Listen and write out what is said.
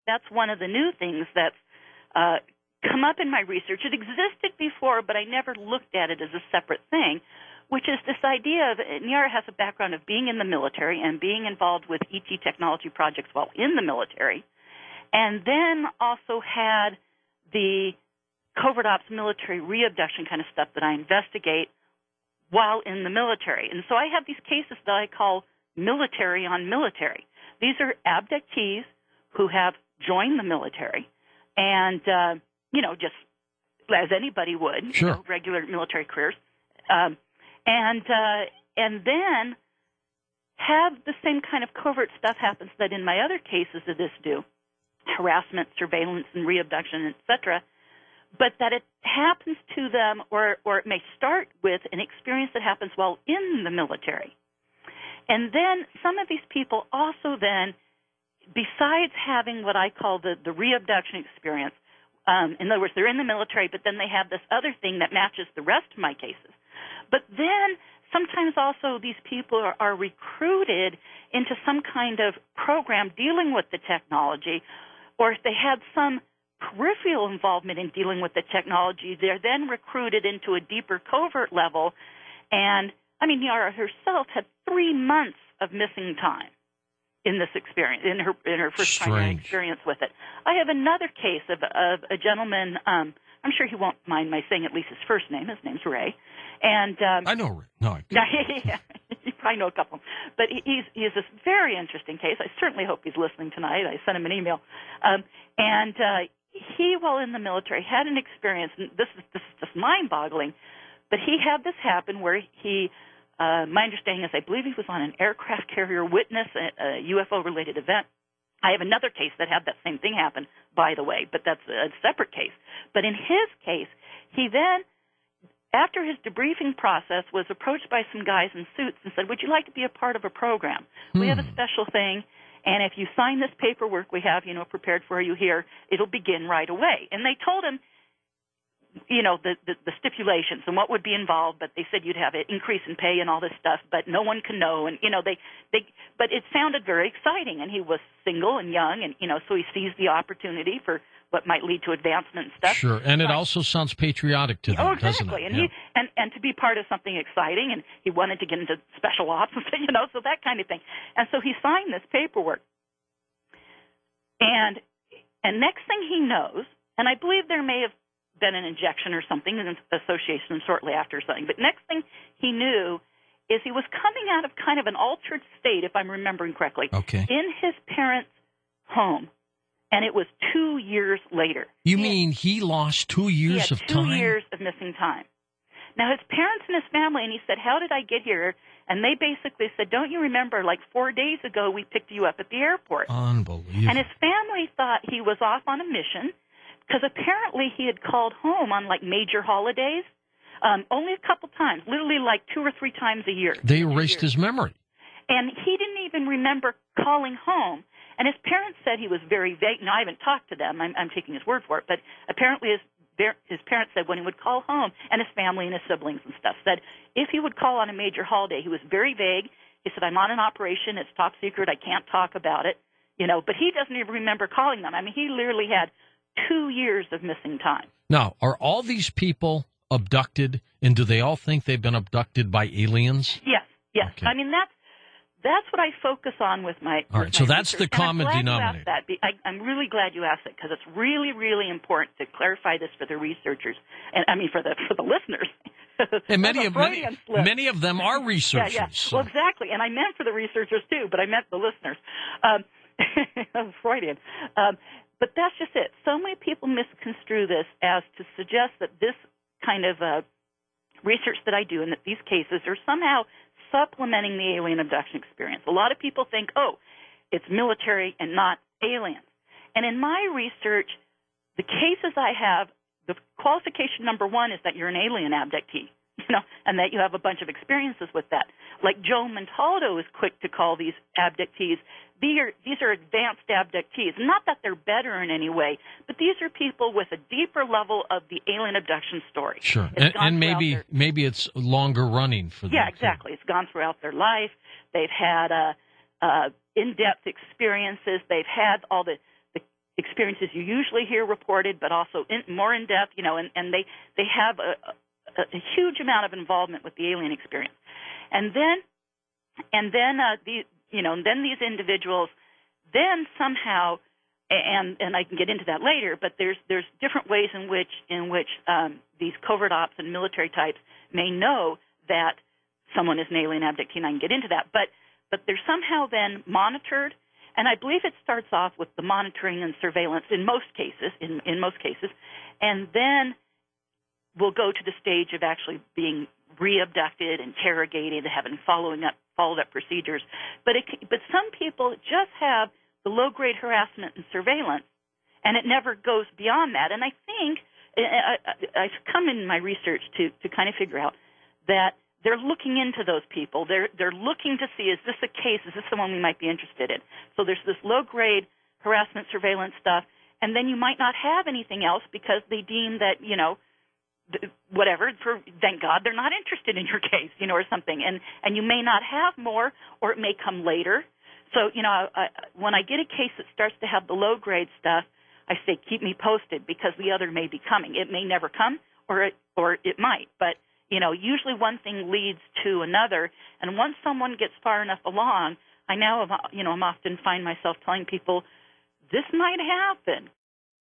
that's one of the new things that's come up in my research. It existed before, but I never looked at it as a separate thing, which is this idea of Niara has a background of being in the military and being involved with ET technology projects while in the military, and then also had the covert ops military re-abduction kind of stuff that I investigate while in the military. And so I have these cases that I call military on military. These are abductees who have joined the military and, just as anybody would, sure. Regular military careers, and then have the same kind of covert stuff happens that in my other cases of this do, harassment, surveillance, and re-abduction, etc., but that it happens to them or it may start with an experience that happens while in the military. And then some of these people also then, besides having what I call the re-abduction experience, in other words, they're in the military, but then they have this other thing that matches the rest of my cases. But then sometimes also these people are recruited into some kind of program dealing with the technology, or if they had some peripheral involvement in dealing with the technology, they're then recruited into a deeper covert level. And, Niara herself had 3 months of missing time in this experience, in her first primary experience with it. I have another case of a gentleman, I'm sure he won't mind my saying at least his first name. His name's Ray. And I know Ray. No, you probably know a couple. But he's this very interesting case. I certainly hope he's listening tonight. I sent him an email. He, while in the military, had an experience, and this is just mind-boggling, but he had this happen where he, my understanding is I believe he was on an aircraft carrier, witnessed a UFO-related event. I have another case that had that same thing happen, by the way, but that's a separate case. But in his case, he then, after his debriefing process, was approached by some guys in suits and said, would you like to be a part of a program? We have a special thing. And if you sign this paperwork we have, prepared for you here, it'll begin right away. And they told him, the stipulations and what would be involved, but they said you'd have an increase in pay and all this stuff, but no one can know. And, but it sounded very exciting. And he was single and young, and, so he seized the opportunity for what might lead to advancement and stuff. Sure, and it also sounds patriotic to them, doesn't it? And and to be part of something exciting, and he wanted to get into special ops, so that kind of thing. And so he signed this paperwork. And next thing he knows, and I believe there may have been an injection or something in association shortly after something, but next thing he knew is he was coming out of kind of an altered state, if I'm remembering correctly, in his parents' home. And it was 2 years later. You mean he lost 2 years of time? 2 years of missing time. Now, his parents and his family, and he said, how did I get here? And they basically said, don't you remember, 4 days ago we picked you up at the airport. Unbelievable. And his family thought he was off on a mission because apparently he had called home on, major holidays, only a couple times, literally 2 or 3 times a year. They erased his memory. And he didn't even remember calling home. And his parents said he was very vague. Now, I haven't talked to them. I'm taking his word for it. But apparently his parents said when he would call home, and his family and his siblings and stuff, said if he would call on a major holiday, he was very vague. He said, I'm on an operation. It's top secret. I can't talk about it. But he doesn't even remember calling them. He literally had 2 years of missing time. Now, are all these people abducted, and do they all think they've been abducted by aliens? Yes. Okay. That's what I focus on with my. All right, so that's the common denominator. I'm really glad you asked that because it's really, really important to clarify this for the researchers and for the listeners. And many of them are researchers. Yeah. So. Well, exactly, and I meant for the researchers too, but I meant the listeners. I'm Freudian. But that's just it. So many people misconstrue this as to suggest that this kind of research that I do and that these cases are somehow supplementing the alien abduction experience. A lot of people think, it's military and not aliens. And in my research, the cases I have, the qualification number one is that you're an alien abductee, and that you have a bunch of experiences with that. Like Joe Montaldo is quick to call these abductees. These are advanced abductees. Not that they're better in any way, but these are people with a deeper level of the alien abduction story. Sure, and maybe it's longer running for them. Yeah, exactly. It's gone throughout their life. They've had in-depth experiences. They've had all the experiences you usually hear reported, but also more in depth, and they have a huge amount of involvement with the alien experience. And then these individuals then somehow, and I can get into that later, but there's different ways in which these covert ops and military types may know that someone is an alien abductee, and I can get into that. But they're somehow then monitored, and I believe it starts off with the monitoring and surveillance in most cases, and then we'll go to the stage of actually being re-abducted, interrogated, having followed up procedures. But some people just have the low-grade harassment and surveillance, and it never goes beyond that. And I think I've come in my research to kind of figure out that they're looking into those people. They're looking to see, is this a case? Is this someone we might be interested in? So there's this low-grade harassment, surveillance stuff, and then you might not have anything else because they deem that, whatever, thank God they're not interested in your case, or something. And you may not have more, or it may come later. So, when I get a case that starts to have the low-grade stuff, I say keep me posted because the other may be coming. It may never come, or it might. But, usually one thing leads to another. And once someone gets far enough along, I now, I'm often find myself telling people, this might happen.